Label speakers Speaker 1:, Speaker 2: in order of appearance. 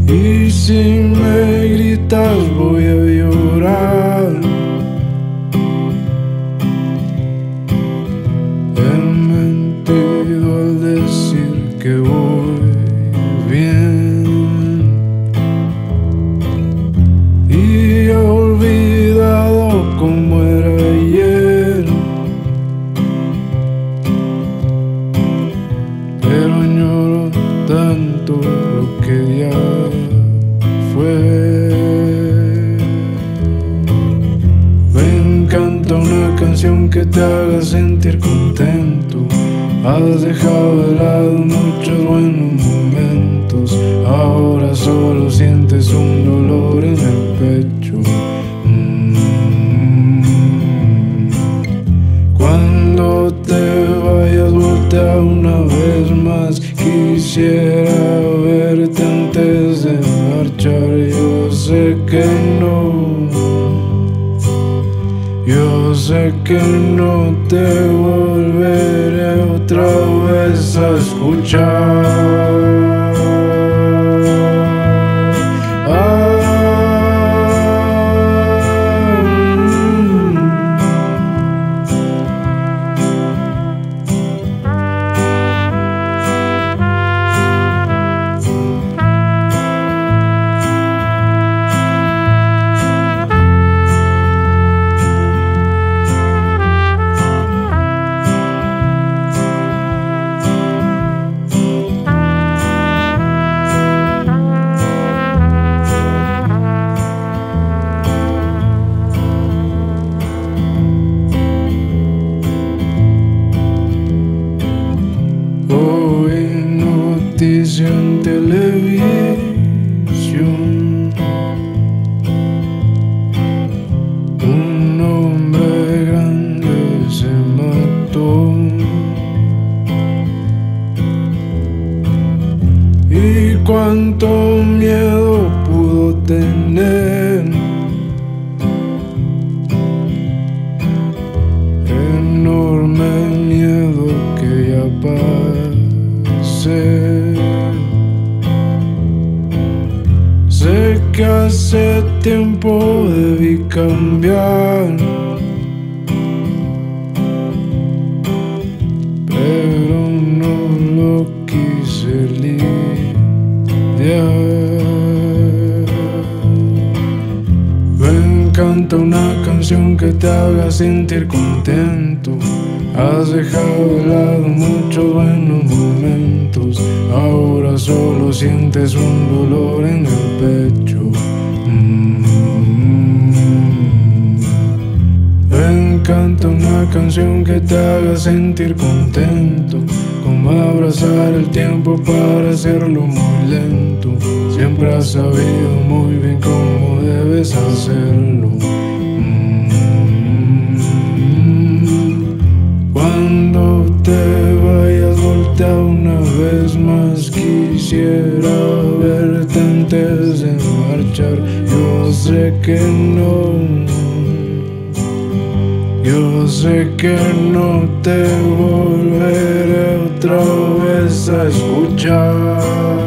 Speaker 1: Y si me gritas voy a llorar. He mentido al decir que voy bien y he olvidado cómo era ayer, pero añoro tanto lo que ya fue. Me encanta una canción que te haga sentir contento. Has dejado de lado muchos buenos momentos. Ahora solo sientes un dolor en el pecho. Cuando te vayas voltea una vez más. Quisiera verte antes de marchar. Yo sé que no, yo sé que no te volveré otra vez a escuchar. Noticia en televisión: un hombre grande se mató. Y cuánto miedo pudo tener, enorme miedo que ya pasé. Sé que hace tiempo debí cambiar, pero no lo quise lidiar. Me encanta una canción que te haga sentir contento. Has dejado de lado muchos buenos momentos. Ahora solo sientes un dolor en el pecho. Me encanta una canción que te haga sentir contento. Como abrazar el tiempo para hacerlo muy lento. Siempre has sabido muy bien cómo debes hacerlo. Cuando te vayas voltea una vez más. Quisiera verte antes de marchar. Yo sé que no, yo sé que no te volveré otra vez a escuchar.